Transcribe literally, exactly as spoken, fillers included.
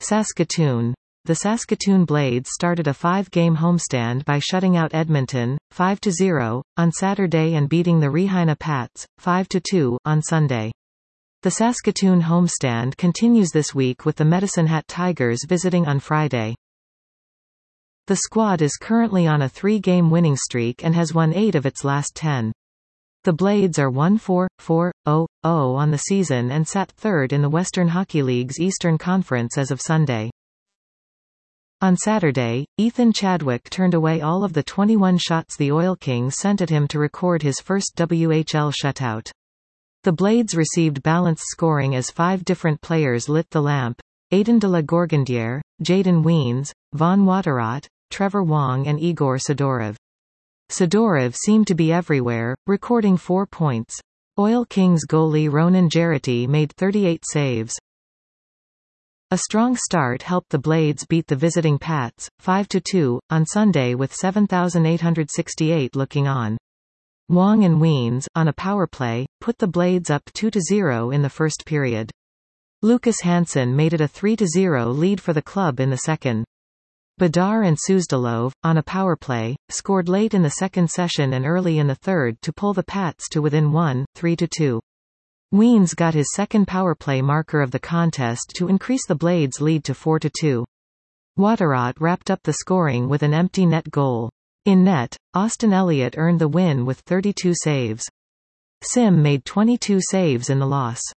Saskatoon. The Saskatoon Blades started a five-game homestand by shutting out Edmonton, five to zero, on Saturday and beating the Regina Pats, five to two, on Sunday. The Saskatoon homestand continues this week with the Medicine Hat Tigers visiting on Friday. The squad is currently on a three-game winning streak and has won eight of its last ten. The Blades are one four, four, oh, oh on the season and sat third in the Western Hockey League's Eastern Conference as of Sunday. On Saturday, Ethan Chadwick turned away all of the twenty-one shots the Oil Kings sent at him to record his first W H L shutout. The Blades received balanced scoring as five different players lit the lamp: Aiden de la Gorgondiere, Jaden Weens, Von Waterot, Trevor Wong and Igor Sidorov. Sidorov seemed to be everywhere, recording four points. Oil Kings goalie Ronan Jarrety made thirty-eight saves. A strong start helped the Blades beat the visiting Pats, five to two, on Sunday with seven thousand eight hundred sixty-eight looking on. Wong and Weens, on a power play, put the Blades up two to zero in the first period. Lucas Hansen made it a three to zero lead for the club in the second. Bedar and Suzdalov, on a power play, scored late in the second session and early in the third to pull the Pats to within one, three to two. Weens got his second power play marker of the contest to increase the Blades' lead to four to two. Waterot wrapped up the scoring with an empty net goal. In net, Austin Elliott earned the win with thirty-two saves. Sim made twenty-two saves in the loss.